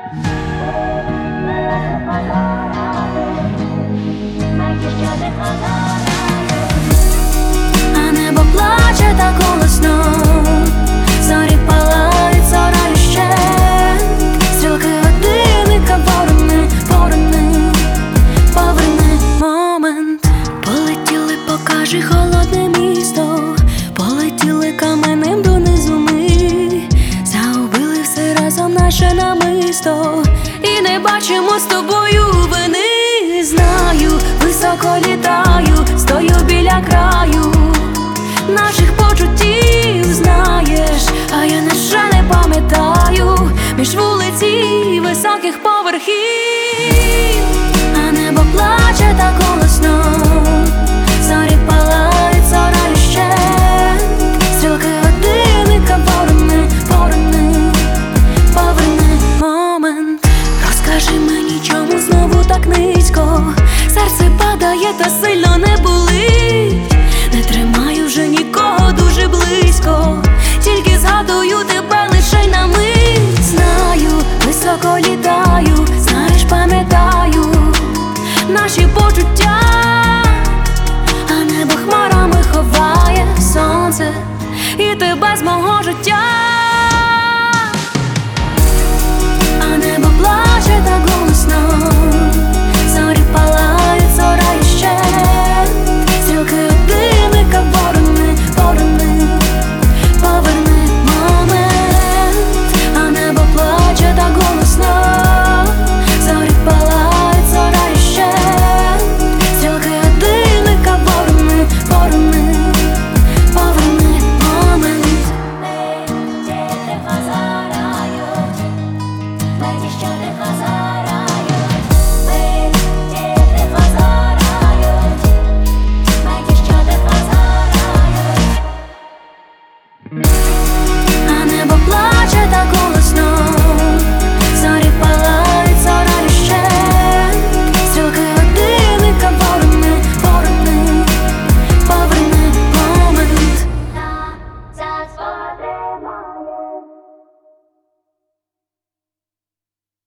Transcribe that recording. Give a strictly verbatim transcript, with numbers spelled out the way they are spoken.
А небо плаче так голосно, зорі палають, зорою щент, стрілки годинника поверни, поверни, поверни момент. Полетіли, покажи холодне місто, полетіли каменем донизу ми, загубили все разом наше намисто, і не бачимо з тобою вини. Знаю, високо літаю, стою біля краю наших почуттів, знаєш, а я на жаль не пам'ятаю між вулиці високих поверхів.